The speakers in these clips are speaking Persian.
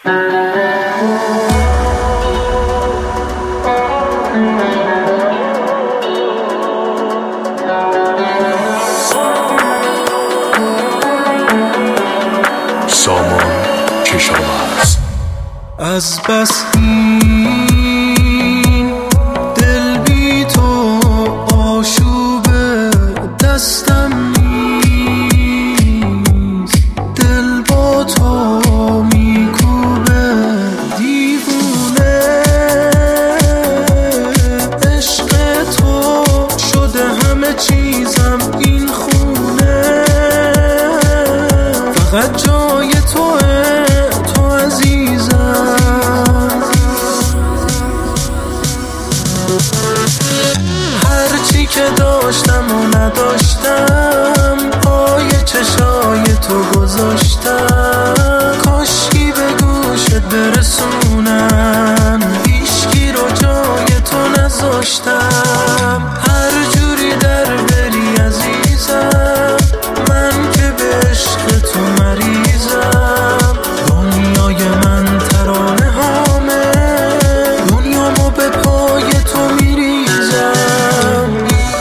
سامان کشاورز. از بس این دل بی تو آشوب دستم نیست، دل با تو میکوبه دیوونه، عشق تو شده همه چیزم این خونه، فقط جای توه تو عزیزم. هرچی که داشتم و نداشتم پای چشای تو گذاشتم، کاشکی به گوشت برسونن هیچکی رو جای تو نذاشتم. هر جوری در بری عزیزم، من که به عشق تو مریضم، دنیای من ترانه هامه، دنیامو به پای تو میریزم.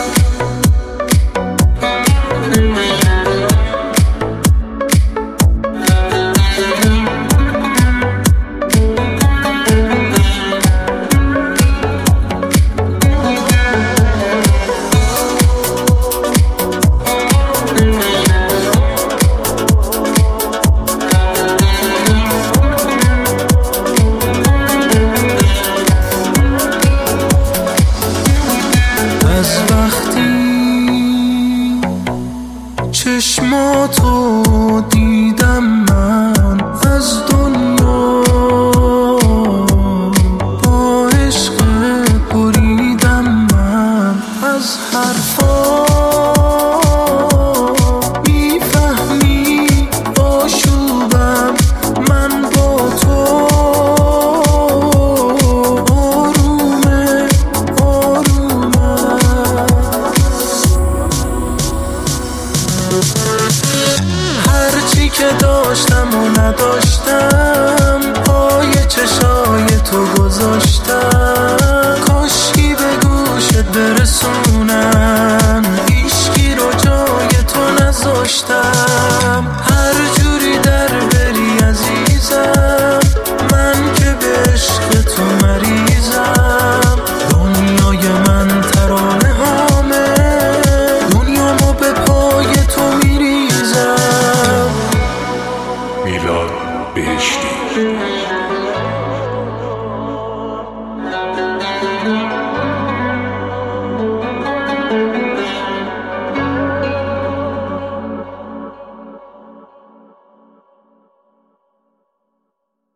از وقتی چشماتو دیدم من از دنیا، با عشق بریدم من از حرفا، میفهمی آشوبم من با تو، آرومه آرومه. هرچی که داشتم و نداشتم پای چشای تو گذاشتم، کاشکی به گوشت برسونن هیچکی رو جای تو نذاشتم. هر جوری در بری عزیزم، من که به عشق تو مریضم، دنیای من ترانه هامه، دنیامو به پای تو میریزم. میلاد بهشتی.